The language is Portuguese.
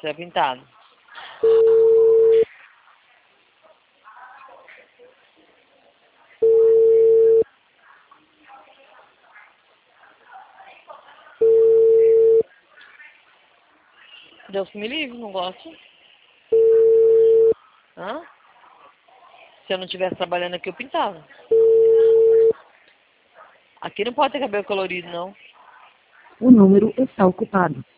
Você é pintado. Deus me livre, não gosto. Hã? Se eu não estivesse trabalhando aqui, eu pintava. Aqui não pode ter cabelo colorido, não. O número está ocupado.